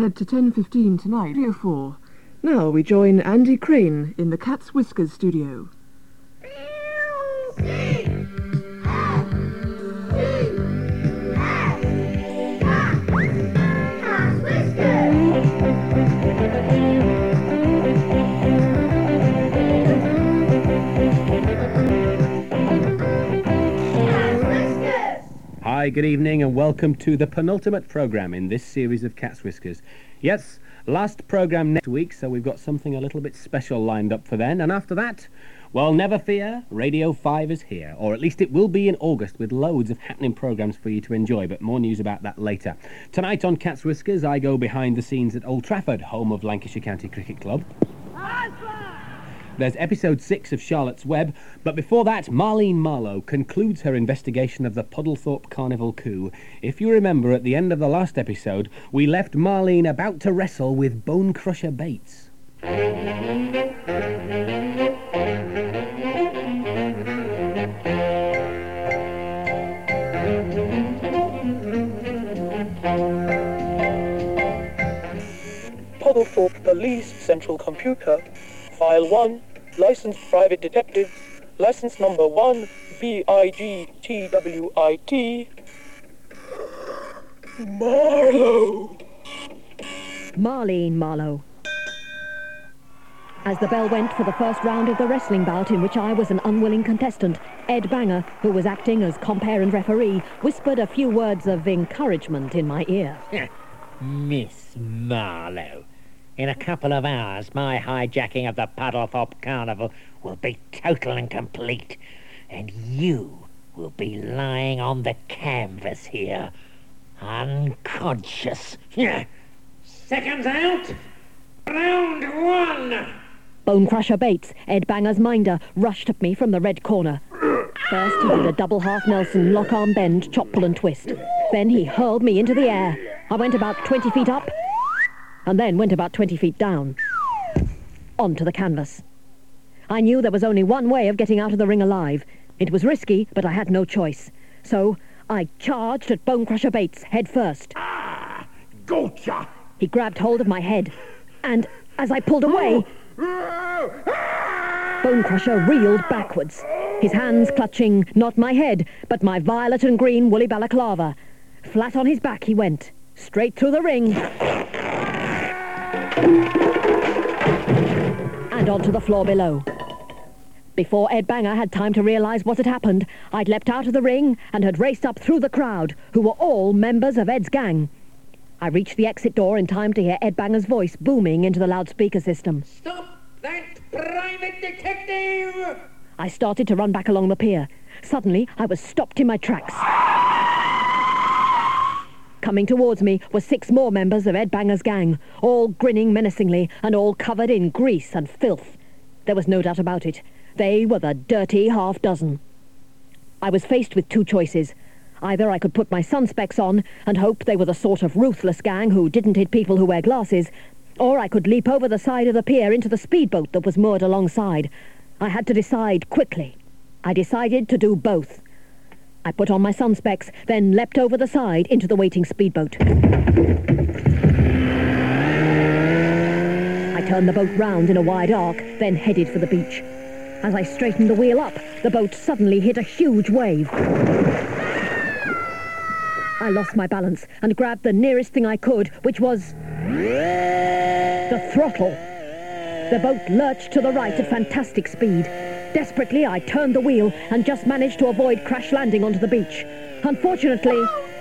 Head to 10:15 tonight, Radio 4. Now we join Andy Crane in the Cat's Whiskers studio. Hi, good evening and welcome to the penultimate programme in this series of Cat's Whiskers. Yes, last programme next week, so we've got something a little bit special lined up for then. And after that, well, never fear, Radio 5 is here. Or at least it will be in August with loads of happening programmes for you to enjoy, but more news about that later. Tonight on Cat's Whiskers, I go behind the scenes at Old Trafford, home of Lancashire County Cricket Club. There's episode 6 of Charlotte's Web, but before that, Marlene Marlowe concludes her investigation of the Puddlethorpe Carnival coup. If you remember, at the end of the last episode, we left Marlene about to wrestle with Bone Crusher Bates. Puddlethorpe Police Central Computer, File 1, Licensed Private Detective, License Number 1, BIGTWIT, Marlowe. Marlene Marlowe. As the bell went for the first round of the wrestling bout in which I was an unwilling contestant, Ed Banger, who was acting as compere and referee, whispered a few words of encouragement in my ear. Miss Marlowe, in a couple of hours, my hijacking of the Puddlethorpe Carnival will be total and complete, and you will be lying on the canvas here, unconscious. Seconds out, round 1. Bone Crusher Bates, Ed Banger's minder, rushed at me from the red corner. First, he did a double half Nelson, lock-arm bend, chop, pull and twist. Then he hurled me into the air. I went about 20 feet up, and then went about 20 feet down, onto the canvas. I knew there was only one way of getting out of the ring alive. It was risky, but I had no choice. So I charged at Bone Crusher Bates, head first. Gotcha! He grabbed hold of my head, and as I pulled away, Bone Crusher reeled backwards, his hands clutching not my head, but my violet and green woolly balaclava. Flat on his back he went, straight through the ring, and onto the floor below. Before Ed Banger had time to realise what had happened, I'd leapt out of the ring and had raced up through the crowd, who were all members of Ed's gang. I reached the exit door in time to hear Ed Banger's voice booming into the loudspeaker system. Stop that, private detective! I started to run back along the pier. Suddenly, I was stopped in my tracks. Coming towards me were 6 more members of Ed Banger's gang, all grinning menacingly and all covered in grease and filth. There was no doubt about it. They were the dirty half dozen. I was faced with 2 choices. Either I could put my sun specs on and hope they were the sort of ruthless gang who didn't hit people who wear glasses, or I could leap over the side of the pier into the speedboat that was moored alongside. I had to decide quickly. I decided to do both. I put on my sun specs, then leapt over the side into the waiting speedboat. I turned the boat round in a wide arc, then headed for the beach. As I straightened the wheel up, the boat suddenly hit a huge wave. I lost my balance and grabbed the nearest thing I could, which was the throttle. The boat lurched to the right at fantastic speed. Desperately, I turned the wheel and just managed to avoid crash landing onto the beach. Unfortunately,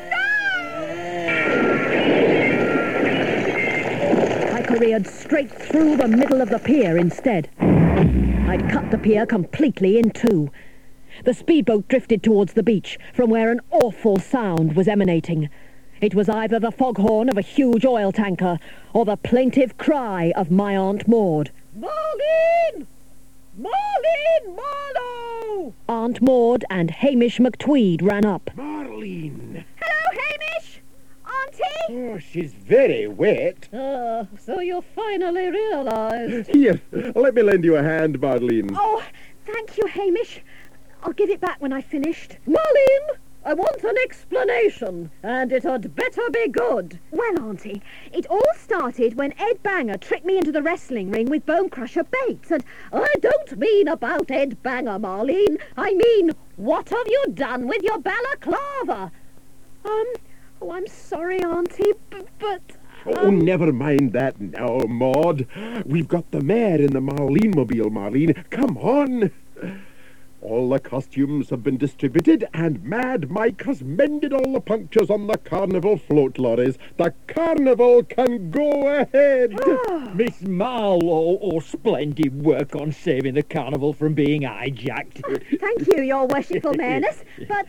I careered straight through the middle of the pier instead. I'd cut the pier completely in 2. The speedboat drifted towards the beach, from where an awful sound was emanating. It was either the foghorn of a huge oil tanker, or the plaintive cry of my Aunt Maud. Marlene! Marlene Marlowe! Aunt Maud and Hamish McTweed ran up. Marlene! Hello, Hamish! Auntie? Oh, she's very wet. So you finally realised. Here, let me lend you a hand, Marlene. Oh, thank you, Hamish. I'll give it back when I've finished. Marlene! I want an explanation, and it had better be good. Well, Auntie, it all started when Ed Banger tricked me into the wrestling ring with Bone Crusher Bates, and I don't mean about Ed Banger, Marlene. I mean, what have you done with your balaclava? oh, I'm sorry, Auntie, but Oh, never mind that now, Maud. We've got the mare in the Marlene-mobile, Marlene. Come on. All the costumes have been distributed, and Mad Mike has mended all the punctures on the carnival float lorries. The carnival can go ahead. Miss Marlowe, splendid work on saving the carnival from being hijacked. thank you, your worshipful mareness. But,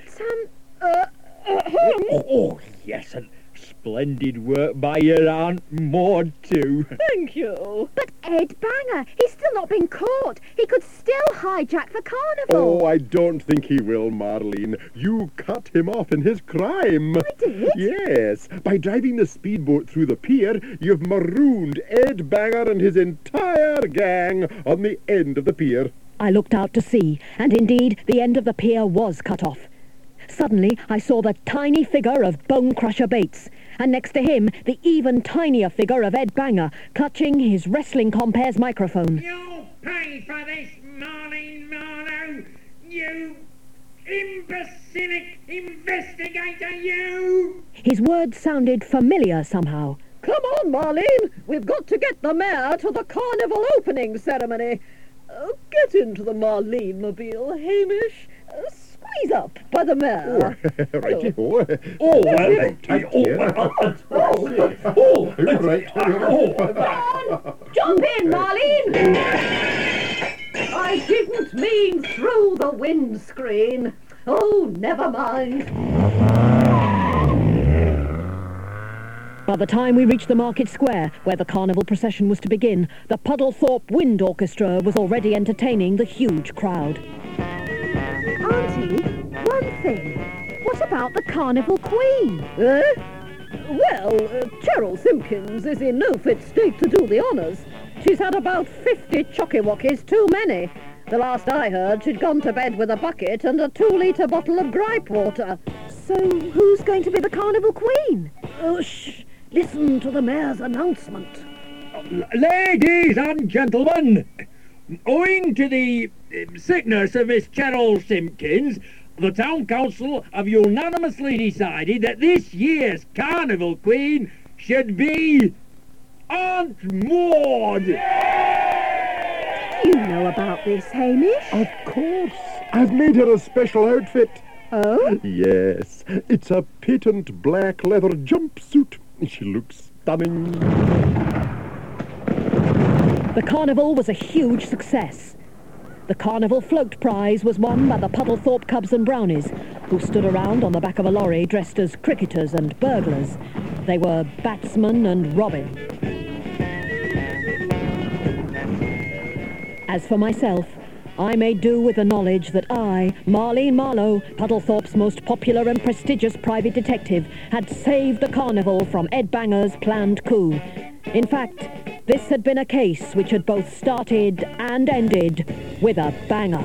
Yes, and splendid work by your Aunt Maud, too. Thank you. But Ed Banger, he's still not been caught. He could still hijack the carnival. Oh, I don't think he will, Marlene. You cut him off in his crime. I did? Yes. By driving the speedboat through the pier, you've marooned Ed Banger and his entire gang on the end of the pier. I looked out to sea, and indeed the end of the pier was cut off. Suddenly, I saw the tiny figure of Bone Crusher Bates, and next to him, the even tinier figure of Ed Banger, clutching his wrestling compare's microphone. You'll pay for this, Marlene Marlowe! You imbecilic investigator, you! His words sounded familiar somehow. Come on, Marlene! We've got to get the mare to the carnival opening ceremony. Get into the Marlene-mobile, Hamish. Squeeze up by the mare. Righty-ho. Jump in, Marlene! I didn't mean through the windscreen. Oh, never mind. By the time we reached the market square, where the carnival procession was to begin, the Puddlethorpe Wind Orchestra was already entertaining the huge crowd. Auntie, one thing. What about the Carnival Queen? Well, Cheryl Simpkins is in no fit state to do the honours. She's had about 50 chocky-wockies too many. The last I heard, she'd gone to bed with a bucket and a 2-litre bottle of gripe water. So who's going to be the Carnival Queen? Shh! Listen to the mayor's announcement. Ladies and gentlemen, owing to the sickness of Miss Cheryl Simpkins, the Town Council have unanimously decided that this year's Carnival Queen should be Aunt Maud. Do you know about this, Hamish? Of course. I've made her a special outfit. Oh? Yes. It's a patent black leather jumpsuit. She looks stunning. The carnival was a huge success. The carnival float prize was won by the Puddlethorpe Cubs and Brownies, who stood around on the back of a lorry dressed as cricketers and burglars. They were Batsman and Robin. As for myself, I made do with the knowledge that I, Marlene Marlowe, Puddlethorpe's most popular and prestigious private detective, had saved the carnival from Ed Banger's planned coup. In fact, this had been a case which had both started and ended with a banger.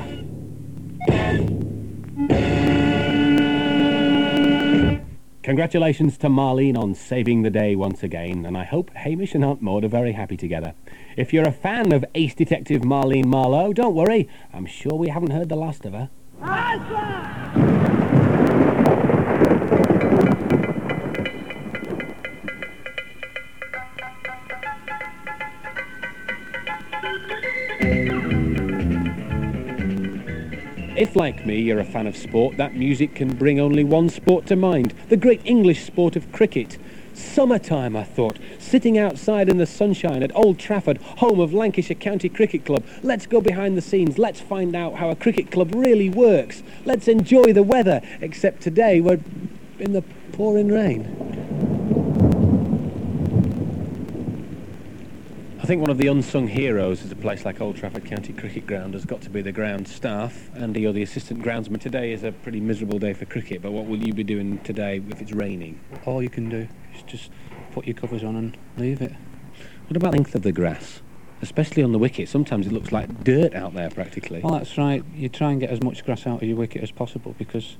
Congratulations to Marlene on saving the day once again, and I hope Hamish and Aunt Maud are very happy together. If you're a fan of Ace Detective Marlene Marlowe, don't worry, I'm sure we haven't heard the last of her. If, like me, you're a fan of sport, that music can bring only one sport to mind, the great English sport of cricket. Summertime, I thought, sitting outside in the sunshine at Old Trafford, home of Lancashire County Cricket Club. Let's go behind the scenes, let's find out how a cricket club really works. Let's enjoy the weather, except today we're in the pouring rain. I think one of the unsung heroes at a place like Old Trafford County Cricket Ground has got to be the ground staff. Andy, you're the assistant groundsman. Today is a pretty miserable day for cricket, but what will you be doing today if it's raining? All you can do is just put your covers on and leave it. What about the length of the grass? Especially on the wicket. Sometimes it looks like dirt out there practically. Well, that's right. You try and get as much grass out of your wicket as possible because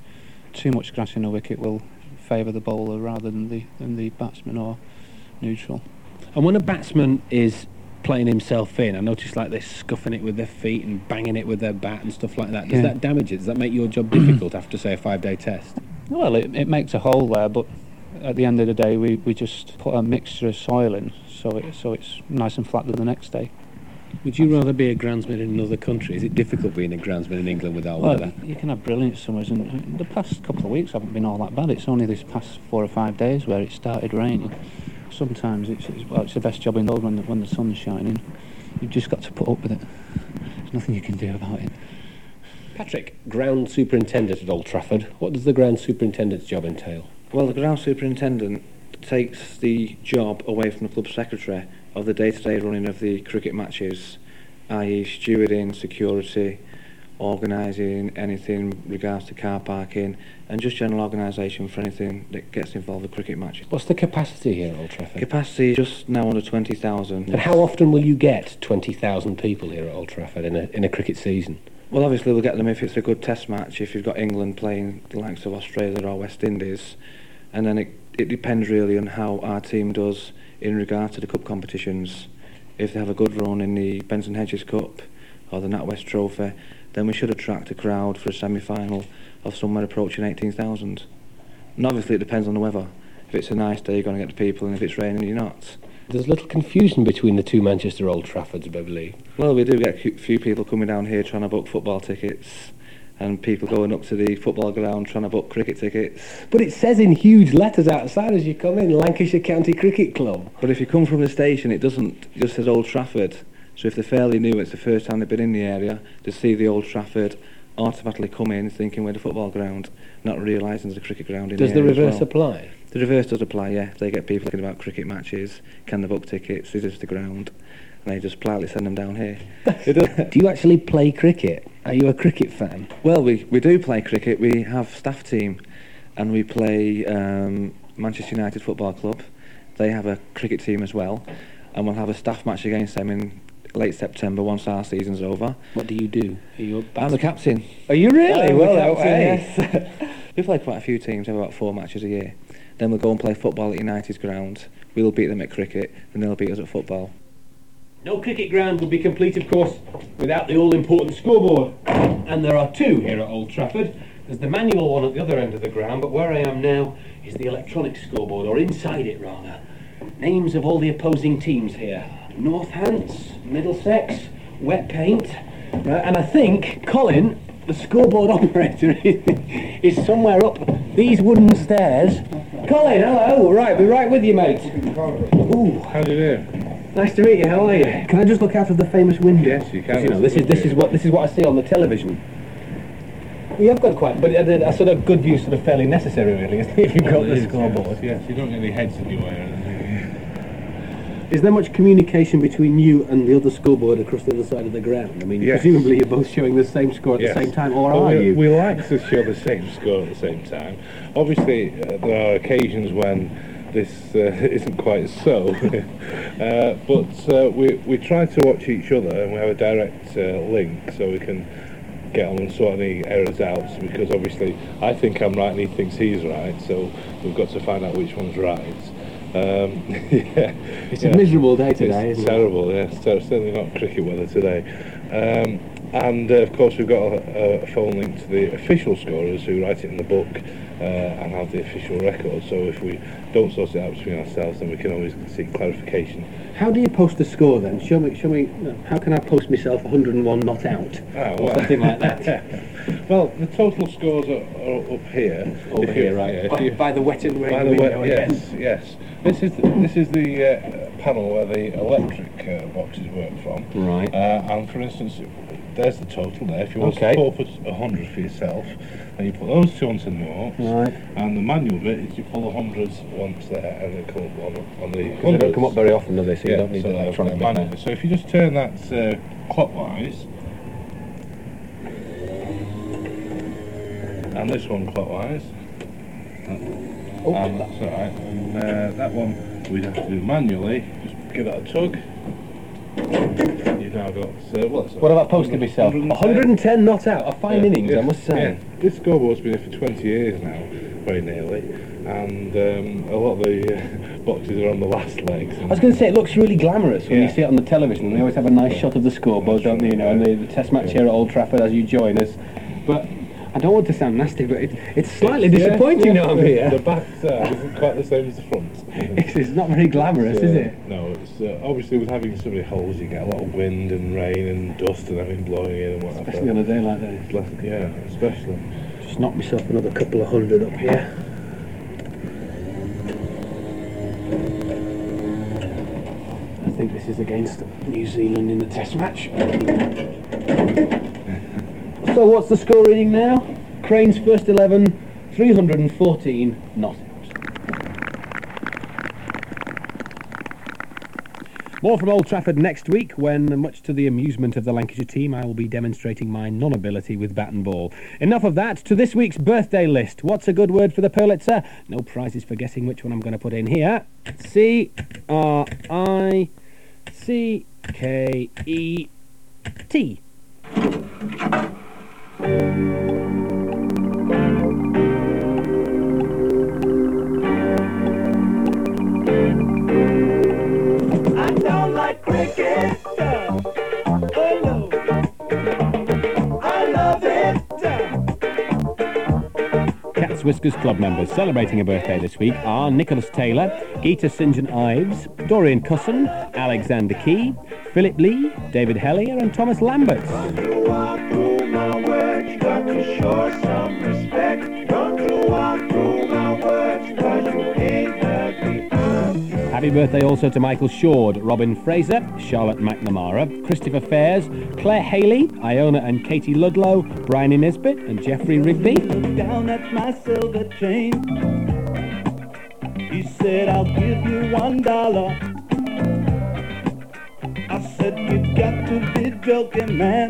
too much grass in a wicket will favour the bowler rather than the batsman or neutral. And when a batsman is playing himself in, I notice like they're scuffing it with their feet and banging it with their bat and stuff like that. Does that damage it? Does that make your job difficult after, say, a 5-day test? Well, it makes a hole there, but at the end of the day, we just put a mixture of soil in, so it's nice and flat the next day. Would you rather be a groundsman in another country? Is it difficult being a groundsman in England with our weather? You can have brilliant summers, and the past couple of weeks haven't been all that bad. It's only this past 4 or 5 days where it started raining. Sometimes it's the best job in the world when the sun's shining. You've just got to put up with it. There's nothing you can do about it. Patrick, ground superintendent at Old Trafford. What does the ground superintendent's job entail? Well, the ground superintendent takes the job away from the club secretary of the day-to-day running of the cricket matches, i.e. stewarding, security, organising anything regards to car parking, and just general organisation for anything that gets involved with cricket matches. What's the capacity here at Old Trafford? Capacity just now under 20,000. And how often will you get 20,000 people here at Old Trafford in a cricket season? Well, obviously we'll get them if it's a good test match, if you've got England playing the likes of Australia or West Indies, and then it depends really on how our team does in regard to the cup competitions. If they have a good run in the Benson Hedges Cup or the NatWest Trophy, then we should attract a crowd for a semi-final of somewhere approaching 18,000. And obviously it depends on the weather. If it's a nice day, you're going to get the people, and if it's raining, you're not. There's little confusion between the two Manchester Old Traffords, I believe. Well, we do get a few people coming down here trying to book football tickets, and people going up to the football ground trying to book cricket tickets. But it says in huge letters outside as you come in, Lancashire County Cricket Club. But if you come from the station, it doesn't, it just says Old Trafford. So if they're fairly new, it's the first time they've been in the area, to see the Old Trafford, automatically come in thinking we're the football ground, not realising there's a cricket ground in Does the area. Does the reverse as well. apply? The reverse does apply, yeah. If they get people thinking about cricket matches, can they book tickets, is this the ground? And they just politely send them down here. Do you actually play cricket? Are you a cricket fan? Well, we do play cricket. We have staff team, and we play Manchester United Football Club. They have a cricket team as well, and we'll have a staff match against them in late September once our season's over. What do you do? Are you I'm the captain. Are you really? I'm well, the captain, yes. We play quite a few teams, we have about 4 matches a year. Then we'll go and play football at United's ground. We'll beat them at cricket, and they'll beat us at football. No cricket ground would be complete, of course, without the all-important scoreboard. And there are two here at Old Trafford. There's the manual one at the other end of the ground, but where I am now is the electronic scoreboard, or inside it rather. Names of all the opposing teams here. Northants, Middlesex, Wet Paint, and I think Colin, the scoreboard operator, is somewhere up these wooden stairs. Colin, hello. Right, we're right with you, mate. Ooh. How do you do? Nice to meet you. How are you? Can I just look out of the famous window? Yes, you can. You know, this is what I see on the television. We have got quite, but a sort of good view, sort of fairly necessary, really, isn't it, if you've got the scoreboard? Yes, you don't get any heads in your way or anything. Is there much communication between you and the other scoreboard across the other side of the ground? I mean, yes. Presumably you're both showing the same score at the same time, or are you? We like to show the same score at the same time. Obviously, there are occasions when this isn't quite so, but we try to watch each other, and we have a direct link so we can get on and sort any errors out, because obviously I think I'm right and he thinks he's right, so we've got to find out which one's right. It's a miserable day today, it's isn't terrible, it? Yeah, certainly not cricket weather today. And of course we've got a phone link to the official scorers who write it in the book and have the official record, so if we don't sort it out between ourselves, then we can always seek clarification. How do you post the score then? Show me, how can I post myself 101 not out? Or something like that. Well, the total scores are up here. Over here, right? By the wet and rain window, yes. This is the panel where the electric boxes work from. Right. And for instance, there's the total there. If you want to put 100 for yourself, then you put those two onto the notes. Right. And the manual bit is you pull the hundreds once there, and they come up on the hundreds. They don't come up very often, do they? So you don't need the electronic manual. So if you just turn that clockwise, and this one clockwise, and that's alright. And that one we'd have to do manually. Just give it a tug. He's now got... What have I posted myself? 110 not out. A fine innings, I must say. Yeah. This scoreboard's been here for 20 years now, very nearly. And a lot of the boxes are on the last legs. I was going to say, it looks really glamorous when you see it on the television. They always have a nice shot of the scoreboard, don't they? You know, and the test match here at Old Trafford as you join us. But I don't want to sound nasty, but it's slightly disappointing now I'm here. The back side isn't quite the same as the front. It's not very glamorous, is it? No, it's obviously with having so many holes, you get a lot of wind and rain and dust and everything blowing in and whatever. Especially on a day like this. Yeah, especially. Just knock myself another couple of hundred up here. I think this is against New Zealand in the test match. So what's the score reading now? Crane's first 11, 314 not out. More from Old Trafford next week when, much to the amusement of the Lancashire team, I will be demonstrating my non-ability with bat and ball. Enough of that. To this week's birthday list. What's a good word for the Purlitzer? No prizes for guessing which one I'm going to put in here. C-R-I-C-K-E-T. I don't like cricket. Hello. I love it. Cats Whiskers Club members celebrating a birthday this week are Nicholas Taylor, Geeta St John Ives, Dorian Cusson, Alexander Key, Philip Lee, David Hellier and Thomas Lambert. Don't you walk through my words, you got to show some respect. Don't you walk through my words, cause you ain't heard me. Happy birthday also to Michael Shord, Robin Fraser, Charlotte McNamara, Christopher Fairs, Claire Haley, Iona and Katie Ludlow, Bryony Nisbet and Jeffrey Rigby. Down at my silver train, he said, I'll give you $1. I said, you've got to be joking, man.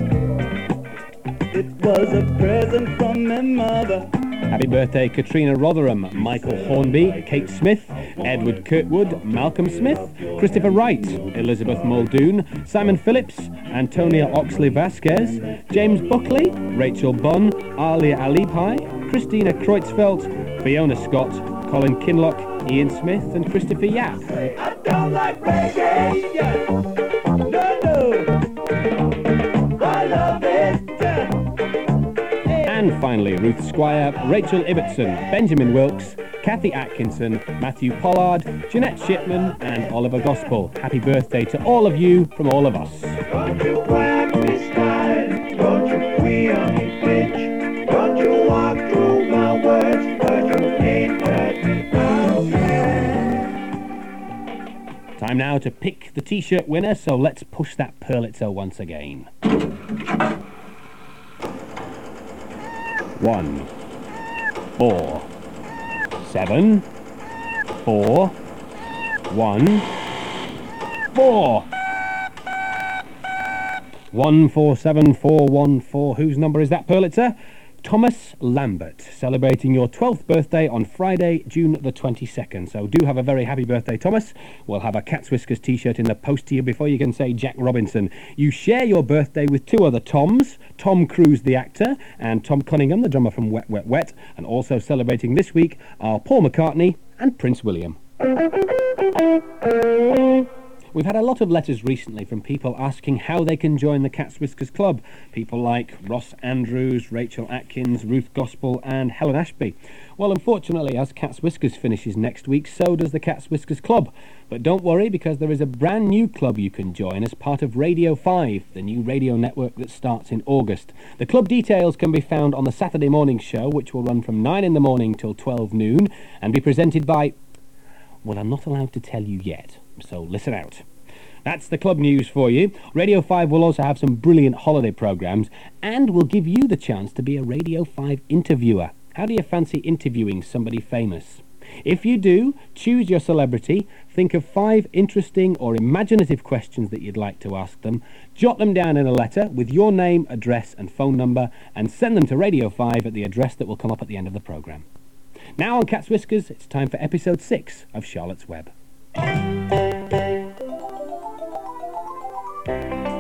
It was a present from my mother. Happy birthday Katrina Rotherham, Michael Hornby, Kate Smith, Edward Kirkwood, Malcolm Smith, Christopher Wright, Elizabeth Muldoon, Simon Phillips, Antonia Oxley Vasquez, James Buckley, Rachel Bunn, Alia Alipai, Christina Kreutzfeldt, Fiona Scott, Colin Kinlock, Ian Smith and Christopher Yap. I don't like reggae. No. I love it. And finally, Ruth Squire, Rachel Ibbotson, Benjamin Wilkes, Kathy Atkinson, Matthew Pollard, Jeanette Shipman and Oliver Gospel. Happy birthday to all of you from all of us. Don't you whack me style, don't you queer me bitch, don't you walk through my words, cause you ain't heard me out. Time now to pick the t-shirt winner, so let's push that Purlitzer once again. 1, 4, 7, 4, 1, 4. 147414. Whose number is that, Purlitzer? Thomas Lambert, celebrating your 12th birthday on Friday, June the 22nd. So do have a very happy birthday, Thomas. We'll have a Cats Whiskers t-shirt in the post to you before you can say Jack Robinson. You share your birthday with two other Toms, Tom Cruise, the actor, and Tom Cunningham, the drummer from Wet Wet Wet. And also celebrating this week are Paul McCartney and Prince William. We've had a lot of letters recently from people asking how they can join the Cats Whiskers Club. People like Ross Andrews, Rachel Atkins, Ruth Gospel and Helen Ashby. Well, unfortunately, as Cats Whiskers finishes next week, so does the Cats Whiskers Club. But don't worry, because there is a brand new club you can join as part of Radio 5, the new radio network that starts in August. The club details can be found on the Saturday morning show, which will run from 9 in the morning till 12 noon and be presented by... well, I'm not allowed to tell you yet, so listen out. That's the club news for you. Radio 5 will also have some brilliant holiday programmes and will give you the chance to be a Radio 5 interviewer. How do you fancy interviewing somebody famous? If you do, choose your celebrity, think of 5 interesting or imaginative questions that you'd like to ask them, jot them down in a letter with your name, address and phone number and send them to Radio 5 at the address that will come up at the end of the programme. Now on Cats Whiskers, it's time for episode 6 of Charlotte's Web.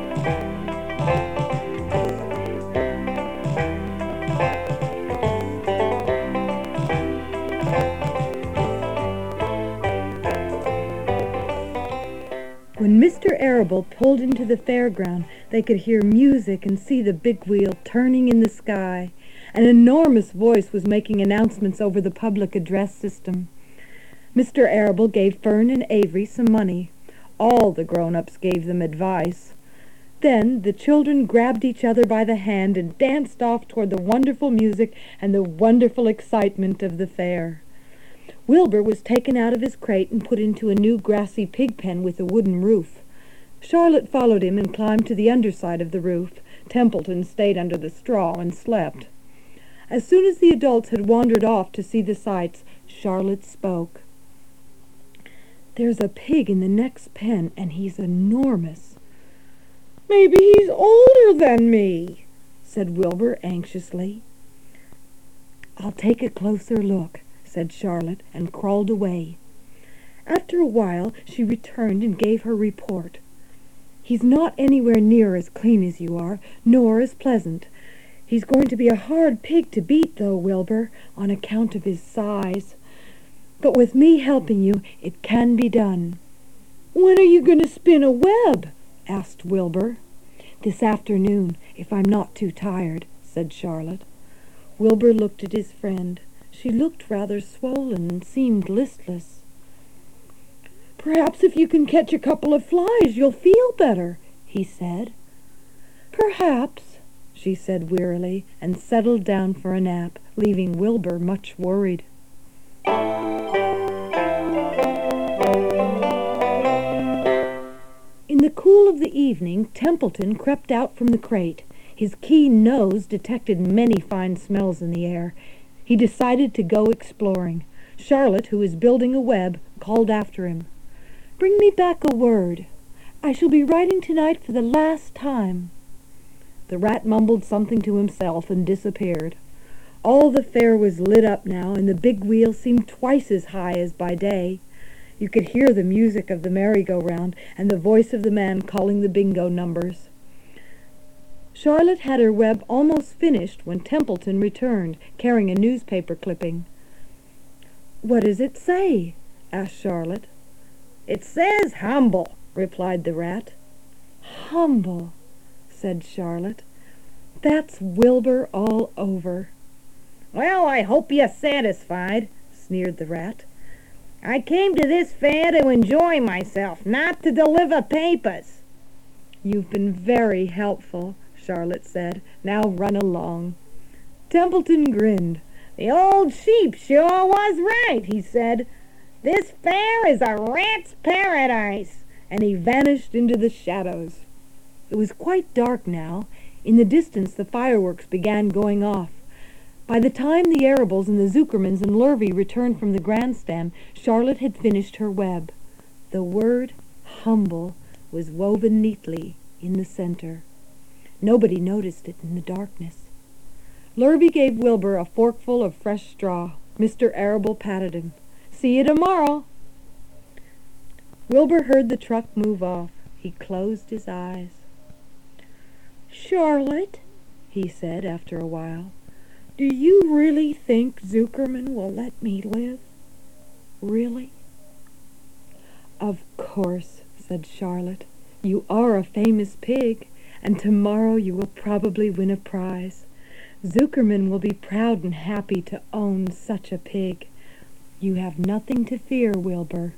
Mr. Arable pulled into the fairground, they could hear music and see the big wheel turning in the sky. An enormous voice was making announcements over the public address system. Mr. Arable gave Fern and Avery some money. All the grown-ups gave them advice. Then the children grabbed each other by the hand and danced off toward the wonderful music and the wonderful excitement of the fair. Wilbur was taken out of his crate and put into a new grassy pig pen with a wooden roof. Charlotte followed him and climbed to the underside of the roof. Templeton stayed under the straw and slept. As soon as the adults had wandered off to see the sights, Charlotte spoke. "There's a pig in the next pen, and he's enormous." "Maybe he's older than me," said Wilbur anxiously. "I'll take a closer look," said Charlotte, and crawled away. After a while she returned and gave her report. "He's not anywhere near as clean as you are, nor as pleasant. He's going to be a hard pig to beat, though, Wilbur, on account of his size. But with me helping you, it can be done." "When are you going to spin a web?" asked Wilbur. "This afternoon, if I'm not too tired," said Charlotte. Wilbur looked at his friend. She looked rather swollen and seemed listless. "Perhaps if you can catch a couple of flies, you'll feel better," he said. "Perhaps," she said wearily, and settled down for a nap, leaving Wilbur much worried. In the cool of the evening, Templeton crept out from the crate. His keen nose detected many fine smells in the air. He decided to go exploring. Charlotte, who was building a web, called after him. "Bring me back a word. I shall be writing tonight for the last time." The rat mumbled something to himself and disappeared. All the fair was lit up now, and the big wheel seemed twice as high as by day. You could hear the music of the merry-go-round and the voice of the man calling the bingo numbers. Charlotte had her web almost finished when Templeton returned, carrying a newspaper clipping. "What does it say?" asked Charlotte. "It says humble," replied the rat. "Humble," said Charlotte. "That's Wilbur all over." "Well, I hope you're satisfied," sneered the rat. "I came to this fair to enjoy myself, not to deliver papers." "You've been very helpful," Charlotte said. "Now run along." Templeton grinned. "The old sheep sure was right," he said. "This fair is a rat's paradise," and he vanished into the shadows. It was quite dark now. In the distance the fireworks began going off. By the time the Arables and the Zuckermans and Lurvy returned from the grandstand, Charlotte had finished her web. The word humble was woven neatly in the center. Nobody noticed it in the darkness. Lurvy gave Wilbur a forkful of fresh straw. Mr. Arable patted him. "See you tomorrow." Wilbur heard the truck move off. He closed his eyes. "Charlotte," he said after a while, "do you really think Zuckerman will let me live? Really?" "Of course," said Charlotte. "You are a famous pig, and tomorrow you will probably win a prize. Zuckerman will be proud and happy to own such a pig. You have nothing to fear, Wilbur."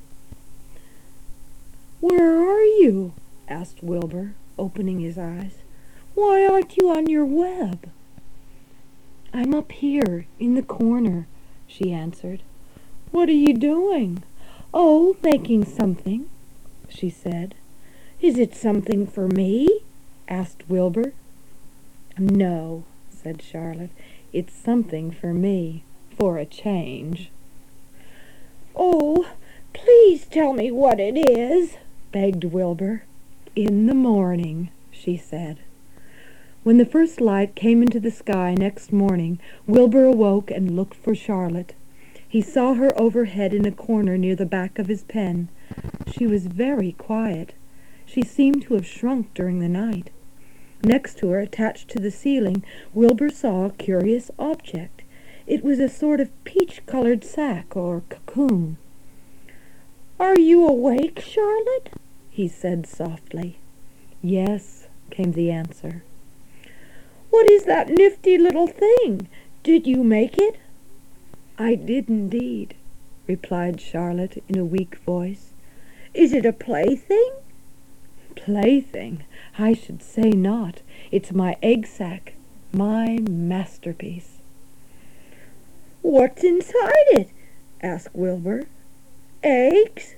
"Where are you?" asked Wilbur, opening his eyes. "Why aren't you on your web?" "I'm up here, in the corner," she answered. "What are you doing?" "Oh, making something," she said. "Is it something for me?" asked Wilbur. "No," said Charlotte. "It's something for me, for a change." "Oh, please tell me what it is," begged Wilbur. "In the morning," she said. When the first light came into the sky next morning, Wilbur awoke and looked for Charlotte. He saw her overhead in a corner near the back of his pen. She was very quiet. She seemed to have shrunk during the night. Next to her, attached to the ceiling, Wilbur saw a curious object. It was a sort of peach-colored sack or cocoon. "Are you awake, Charlotte?" he said softly. Yes, came the answer. What is that nifty little thing? Did you make it? I did indeed, replied Charlotte in a weak voice. Is it a plaything? Plaything? I should say not. It's my egg sack, my masterpiece. What's inside it? asked Wilbur. Eggs?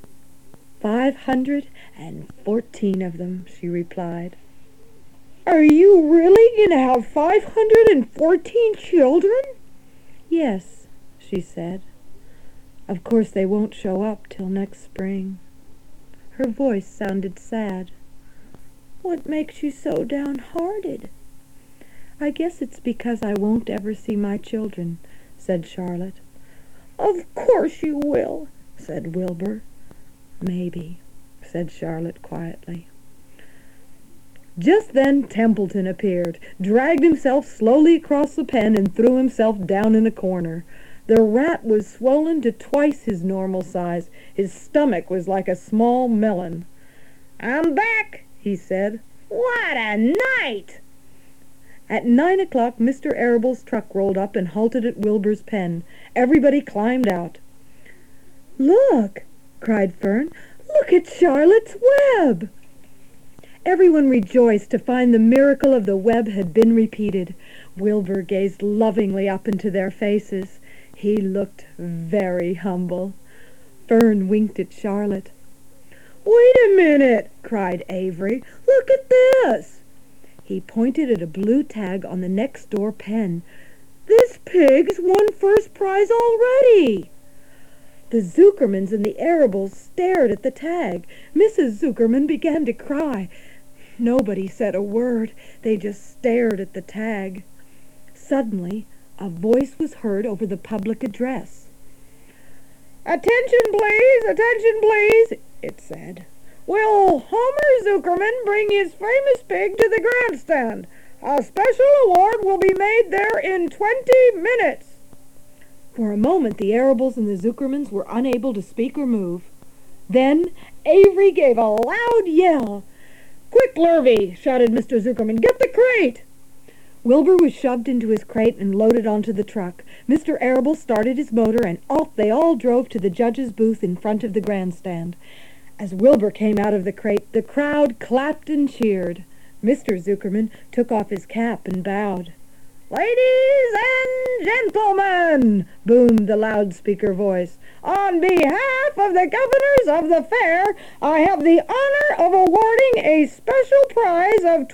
514 of them, she replied. Are you really going to have 514 children? Yes, she said. Of course they won't show up till next spring. Her voice sounded sad. What makes you so downhearted? I guess it's because I won't ever see my children, said Charlotte. Of course you will, said Wilbur. Maybe, said Charlotte quietly. Just then Templeton appeared, dragged himself slowly across the pen, and threw himself down in a corner. The rat was swollen to twice his normal size. His stomach was like a small melon. I'm back, he said. What a night! At 9 o'clock, Mr. Arable's truck rolled up and halted at Wilbur's pen. Everybody climbed out. Look, cried Fern. Look at Charlotte's web! Everyone rejoiced to find the miracle of the web had been repeated. Wilbur gazed lovingly up into their faces. He looked very humble. Fern winked at Charlotte. Wait a minute, cried Avery. Look at this. He pointed at a blue tag on the next door pen. This pig's won first prize already. The Zuckermans and the Arables stared at the tag. Mrs. Zuckerman began to cry. Nobody said a word. They just stared at the tag. Suddenly, a voice was heard over the public address. Attention, please, it said. Will Homer Zuckerman bring his famous pig to the grandstand? A special award will be made there in 20 minutes. For a moment, the Arables and the Zuckermans were unable to speak or move. Then Avery gave a loud yell. Quick, Lurvy, shouted Mr. Zuckerman. Get the crate! Wilbur was shoved into his crate and loaded onto the truck. Mr. Arable started his motor, and off they all drove to the judge's booth in front of the grandstand. As Wilbur came out of the crate, the crowd clapped and cheered. Mr. Zuckerman took off his cap and bowed. Ladies and gentlemen, boomed the loudspeaker voice, on behalf of the governors of the fair, I have the honor of awarding a special prize of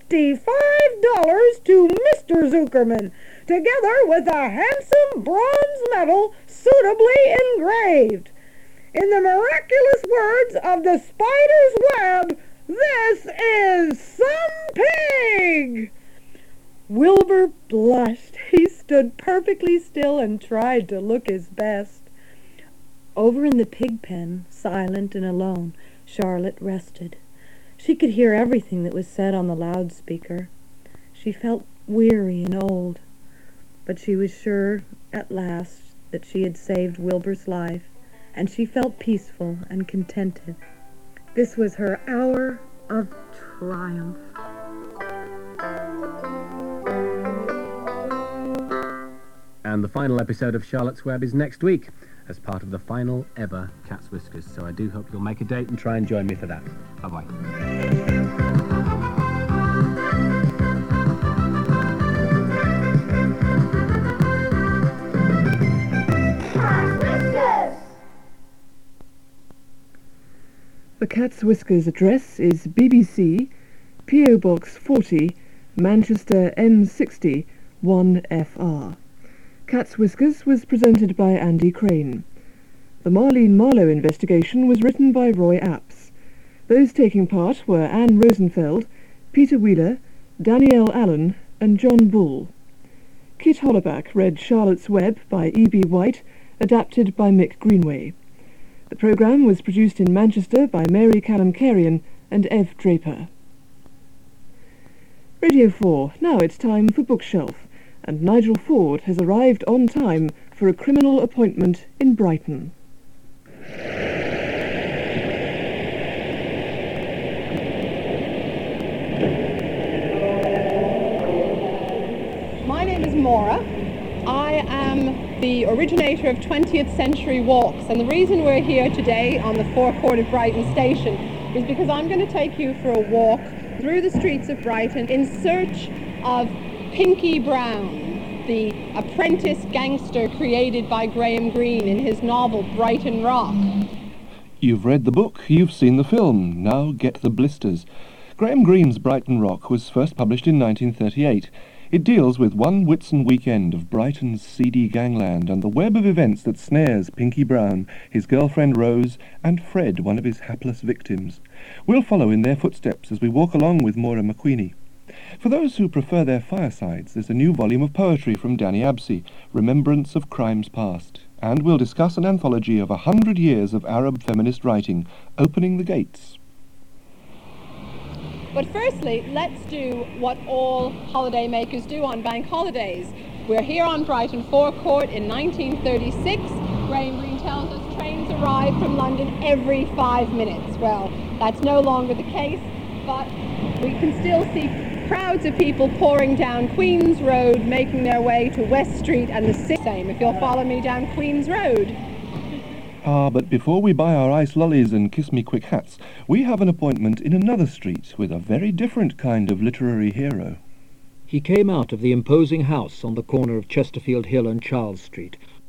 $25 to Mr. Zuckerman, together with a handsome bronze medal suitably engraved. In the miraculous words of the spider's web, this is some pig! Wilbur blushed. He stood perfectly still and tried to look his best. Over in the pig pen, silent and alone, Charlotte rested. She could hear everything that was said on the loudspeaker. She felt weary and old, but she was sure at last that she had saved Wilbur's life, and she felt peaceful and contented. This was her hour of triumph. And the final episode of Charlotte's Web is next week as part of the final ever Cat's Whiskers. So I do hope you'll make a date and try and join me for that. Bye-bye. The Cat's Whiskers address is BBC, P.O. Box 40, Manchester M60, 1FR. Cat's Whiskers was presented by Andy Crane. The Marlene Marlowe investigation was written by Roy Apps. Those taking part were Anne Rosenfeld, Peter Wheeler, Danielle Allen, and John Bull. Kit Hollaback read Charlotte's Web by E.B. White, adapted by Mick Greenway. The programme was produced in Manchester by Mary Callum-Carrion and Ev Draper. Radio 4, now it's time for Bookshelf, and Nigel Ford has arrived on time for a criminal appointment in Brighton. is Maura. I am the originator of 20th Century Walks, and the reason we're here today on the forecourt of Brighton Station is because I'm going to take you for a walk through the streets of Brighton in search of Pinky Brown, the apprentice gangster created by Graham Greene in his novel Brighton Rock. You've read the book, you've seen the film, now get the blisters. Graham Greene's Brighton Rock was first published in 1938. It deals with one Whitsun weekend of Brighton's seedy gangland and the web of events that snares Pinky Brown, his girlfriend Rose, and Fred, one of his hapless victims. We'll follow in their footsteps as we walk along with Maura McQueenie. For those who prefer their firesides, there's a new volume of poetry from Danny Absey, Remembrance of Crimes Past. And we'll discuss an anthology of 100 years of Arab feminist writing, Opening the Gates. But firstly, let's do what all holiday makers do on bank holidays. We're here on Brighton Forecourt in 1936. Graham Greene tells us trains arrive from London every 5 minutes. Well, that's no longer the case, but we can still see crowds of people pouring down Queen's Road, making their way to West Street and the same, if you'll follow me down Queen's Road. But before we buy our ice lollies and kiss-me-quick hats, we have an appointment in another street with a very different kind of literary hero. He came out of the imposing house on the corner of Chesterfield Hill and Charles Street,